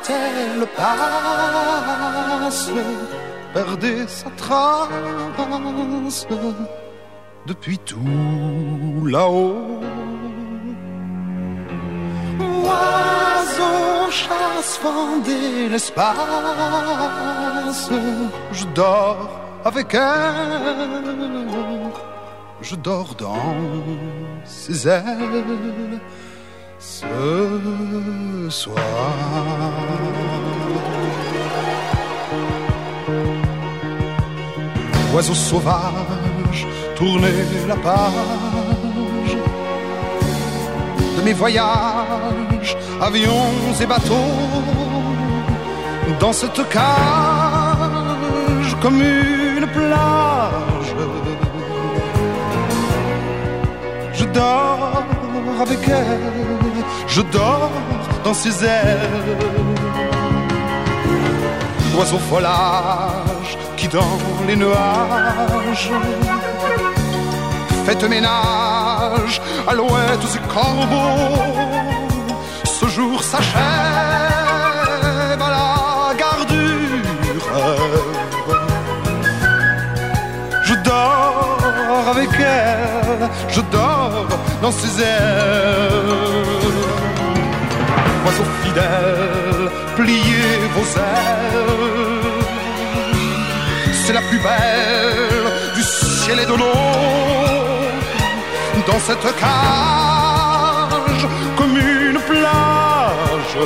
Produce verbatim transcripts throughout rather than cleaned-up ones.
elle passe, perdait sa trace depuis tout là-haut. Oiseau chasse, fendait l'espace, je dors avec elle, je dors dans ses ailes ce soir. Oiseau sauvage, tournez la page de mes voyages, avions et bateaux, dans cette cage comme une plage. Je dors avec elle, je dors dans ses ailes. Oiseau folâge qui dans les nuages faites ménage, alouettes et corbeaux. Ce jour s'achève à la gardure. Je dors avec elle, je dors dans ses ailes. Oiseau fidèle, pliez vos ailes. C'est la plus belle du ciel et de l'eau. Dans cette cage comme une plage,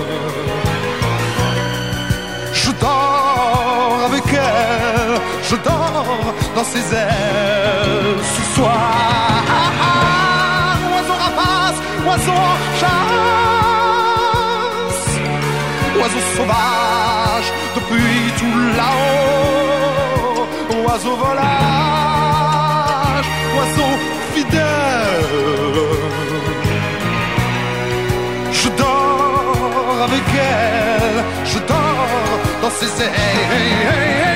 je dors avec elle, je dors dans ses ailes ce soir. Oiseau rapace, oiseau chasse, oiseau sauvage depuis tout là-haut, oiseau volage, oiseau fidèle. Je dors avec elle, je dors dans ses ailes.